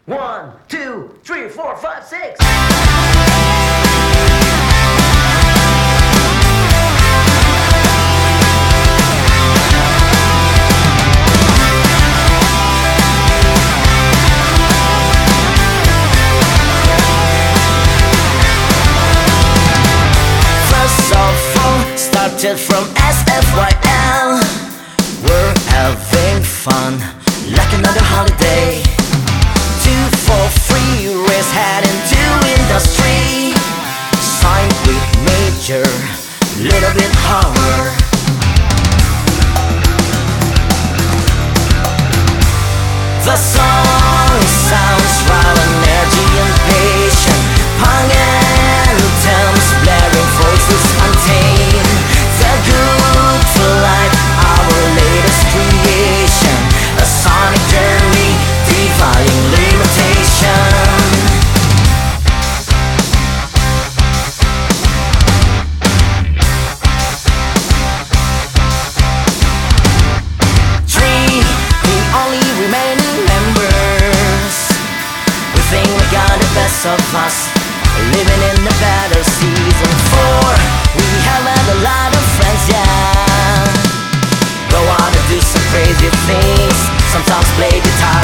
One, two, three, four, five, six. First of all, started from SFYL. We're having fun, like another holiday. 243 race head into industry. Signed with major, little bit horror. The song sounds raw, energy and patient. Punk anthems, blaring voices untamed. The good for life, our latest creation. A sonic journey, defying limitation. Three, the only remaining members. We think we got the best of us, living in the better season. Four, we have had a lot of friends, yeah. Go out and do some crazy things. Sometimes play guitar